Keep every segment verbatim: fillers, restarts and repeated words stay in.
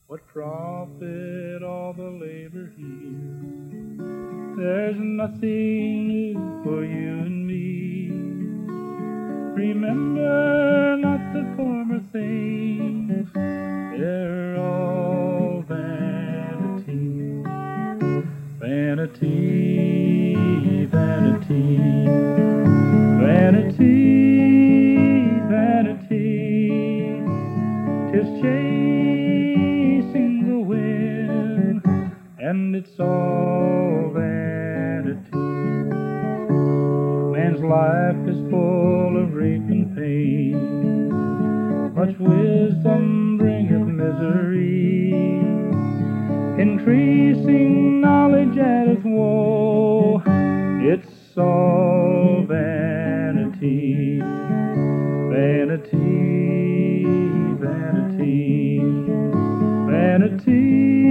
What profit all the labor here? There's nothing new for you and me. Remember not the former things, they're all vanity. Vanity, vanity, vanity, vanity. 'Tis chasing the wind, and it's all vanity. Man's life is full of grief and pain. Much wisdom bringeth misery. Increasing knowledge addeth woe. It's all vanity. Vanity, vanity, vanity,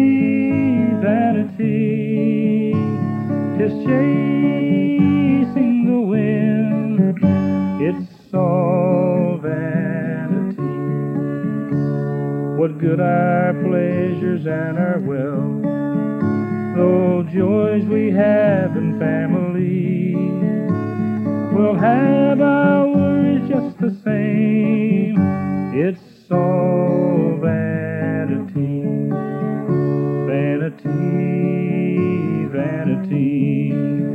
vanity. 'Tis chasing the wind, it's all vanity. What good our pleasures and our wealth, though joys we have in family? We'll have our worries just the same, it's all vanity. Vanity, vanity,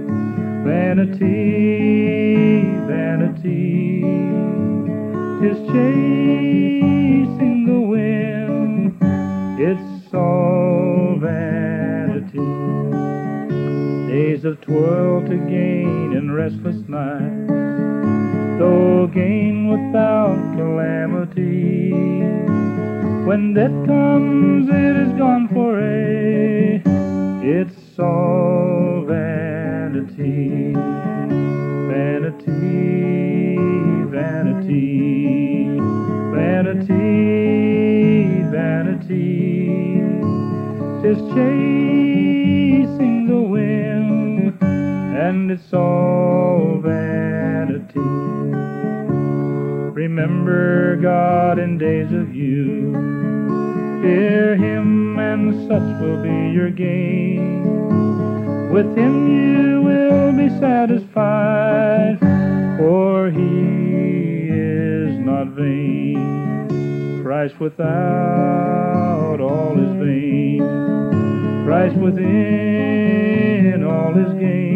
vanity, vanity. 'Tis chasing the wind, it's all vanity. Days of toil to gain and restless nights, though gain without calamity. When death comes, it is gone for aye, it's all vanity. Vanity, vanity, vanity, vanity. 'Tis chasing the wind, and it's all vanity. Remember God in days of youth, fear Him, and such will be your gain. With Him you will be satisfied, for He is not vain. Christ without, all is vain. Christ within, all is gain.